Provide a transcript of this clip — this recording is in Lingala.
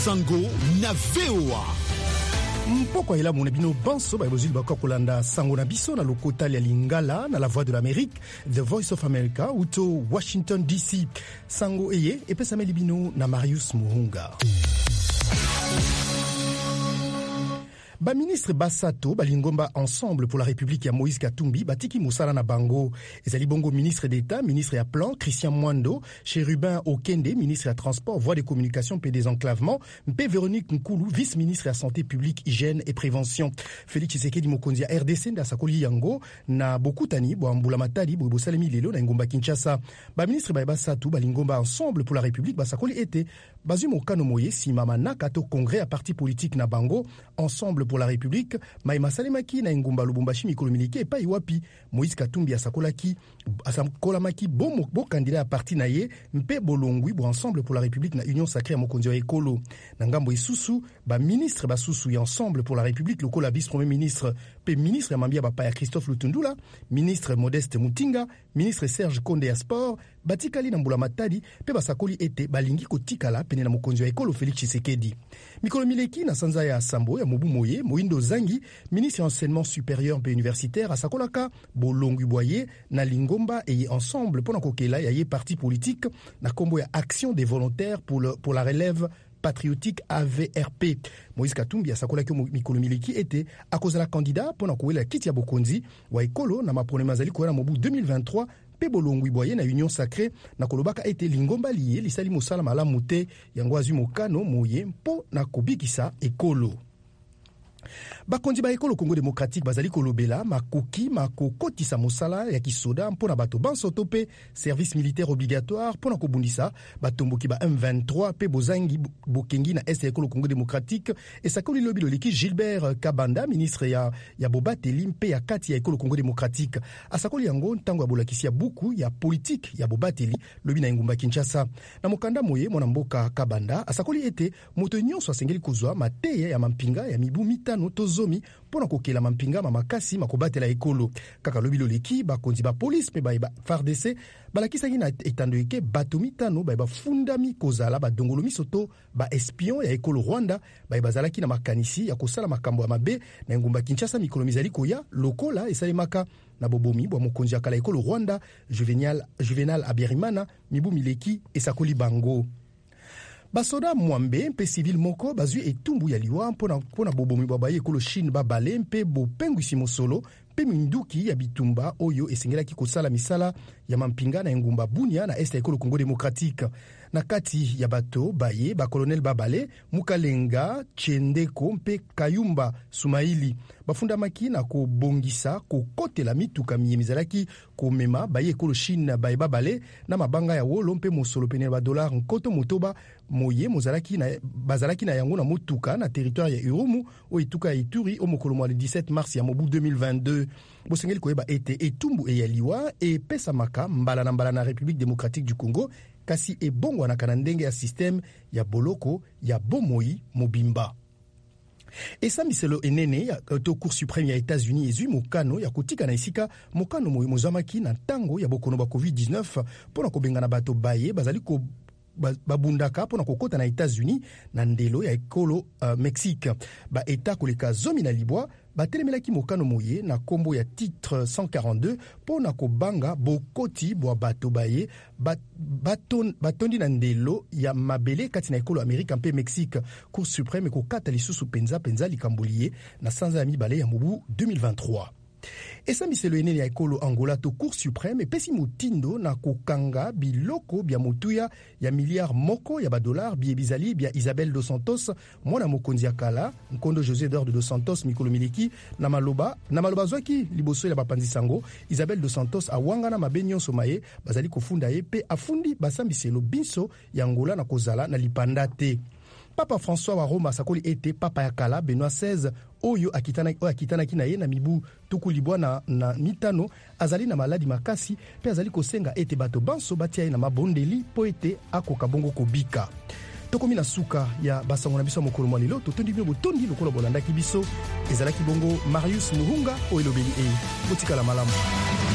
Sango na VOA. Mpoko ila mona bino banso ba bozili ba kolanda sango na biso na lokota ya Lingala na la voix de l'Amérique, The Voice of America uto Washington DC. Sango eye epesa meli bino na Marius Muhunga. Ba ministre Bassato balingomba ensemble pour la République ya Moïse Katumbi batiki musala na bango. Ezali bongo ministre d'État, ministre ya plan Christian Mwando, Chérubin Okende, ministre ya transport, voies de communication et désenclavement, mpe Véronique Nkulu, vice-ministre ya santé publique, hygiène et prévention. Félix Tshisekedi mokonzi ya RDC nda sakoli yango na bokutani bo ambula matadi bo bosalemi lelo na ngomba Kinshasa. Ba ministre ba Bassato balingomba ensemble pour la République basakoli ete bazuma okano moye simama na kato congrès à parti politique na bango ensemble pour la République, Maïma Salemaki na Ngumba Lubumbashi mikolo miliki epai wapi Moïse Katumbi asakolaki bo candidat à parti na ye mpe bolongwi bo ensemble pour la République na Union sacrée ya mokonzi wa ekolo na ngambo isusu ba ministre basusu ya ensemble pour la République lokola vice premier ministre pe ministre ya mambia bapa ya Christophe Lutundula, ministre Modeste Mutinga, ministre Serge Konde ya sport batikali na mbula matadi pe basakoli ete balingi kotikala pene na mokonzi wa ekolo Félix Tshisekedi. Mikolo mileki na sanza ya Sambo ya Mobu Moye Moindo Zangi, ministre enseignement supérieur et universitaire asakolaka bolongwi boye na lingomba et ensemble pour kokela ya ye parti politique na kombo ya action des volontaires pour la relève patriotique AVRP. Moïse Katumbi asakolaki mikolo mileki ete akozala candidat pour kouela kiti ya bokonzi wa ekolo na mapone mazali ko na mobu 2023 pe bolongwi boye na Union sacrée na kolobaka ete lingomba liye lisali mosala malamu te yango azwi mokano moye mpo na kobikisa ekolo. Bakondi ba ekolo Congo démocratique bazali kolobela makoki makokotisa mosala ya kisoda mpona bato banso tope service militaire obligatoire mpona kobundisa batomboki ba M23 pe bozangi bokengi na est ya ekolo Congo démocratique esakoli lobi loleki Gilbert Kabanda ministre ya bobateli mpe ya kati ya ekolo Congo démocratique asakoli yango ntango ya bolakisi ya buku ya politique ya bobateli lobi na ngumba Kinshasa na mokanda moye mwana mboka Kabanda asakoli ete moto nyonso asengeli kozwa mateya ya mampinga ya mibu mitano tozomi pona kokela mampinga makasi makobatela ekolo kaka lobi loleki bakonzi ba police pe ba FARDC balakisaki na etando eke bato mitano ba fundami kozala ba dongolo misoto ba espion ya ekolo Rwanda ba bazalaki na makanisi ya kosala makambo ya mabe na ngumba Kinshasa mikolo mizali koya lokola esalemaka na bobomi bwa mokonzi akala ekolo Rwanda Juvenal Abiyarimana mibu mileki esakoli bango. Basoda mwambe mpe civil moko bazwi etumbu ya liwa mpona bobomi babaye ekolo Chine babale mpe bopengwisi mosolo mpe minduki ya bitumba oyo esengelaki kosala misala ya mampinga na ngumba Bunia na est ya ekolo Congo démocratique. Na kati ya bato baye bakolonel babale Mukalenga Chendeko mpe Kayumba Sumaili bafundamaki na kobongisa kokotela mituka miyemizalaki komema baye ekolo Chine baye babale na mabanga ya wolo mpe mosolo pene ba dollar nkoto motoba moye bazalaki na yango na motuka na territoire ya Irumu o etuka ya Ituri o mokolo mwa 17 mars ya mobu 2022 bosengeli koyeba ete etumbu eyaliwa epesamaka mbala na République démocratique du Congo kasi ebongwanaka na ndenge ya système ya boloko ya bomoi mobimba. Esamiselo enene ya Cour suprême ya États-Unis ezwi mokano ya kotika na esika mokano moyi mozamaki na ntango ya bokono ba COVID-19 pona kobenga na bato baye bazali ko babundaka pona kokota na États-Unis na ndelo ya ekolo Mexique ba eta koleka zomi na libwa batelemelaki mokano moye na kombo ya titre 142 pona kobanga bokoti bwa bato baye batondi na ndelo ya mabele kati na ekolo Amerika mpe Mexique. Cour suprême kokata lisusu penza likambuliye na sanza ya mibale ya mobu 2023. Esamiselo enene ya ekolo Angola to Cour suprême epesi motindo na kokanga biloko bya motuya ya miliard moko ya badolar bizali bya Isabel dos Santos mwana mokonzi ya kala nkondo José Eduardo dos Santos mikolo miliki na maloba zwaki liboso ya bapanzi sango Isabel dos Santos awangana mabe nyonso maye bazali kofunda ye pe afundi basambiselo biso ya Angola na kozala na lipanda te. Papa François wa Roma sakoli ete papa ya kala Benoît XVI oyo akitanaki na ye na mibu tukulibwa na mitano azali na maladi makasi pe azali kosenga ete bato banso batia ye na mabondeli po ete akoka bongo kobika. Tokomi na suka ya basango na biso mokolo mwalilo totondi bino botondi lokola bolandaki biso ezalaki bongo Marius Muhunga oyo elobeli botikala malamu.